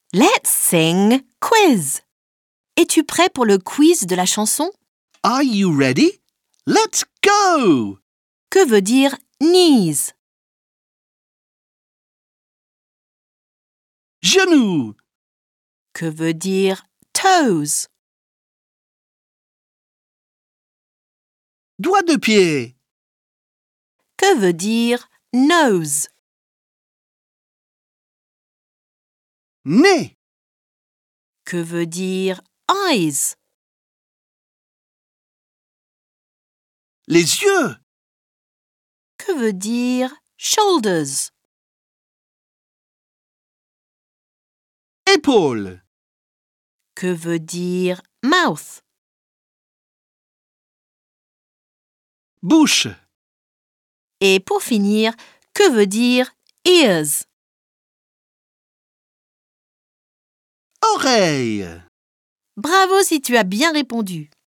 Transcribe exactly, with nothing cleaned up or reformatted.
Let's sing quiz. Es-tu prêt pour le quiz de la chanson? Are you ready? Let's go! Que veut dire knees? Genou, Que veut dire toes? doigt de pied, Que veut dire nose? nez, Que veut dire eyes? les yeux, Que veut dire shoulders? épaules, Que veut dire mouth? bouche, Et pour finir, que veut dire ears? oreille. Bravo si tu as bien répondu.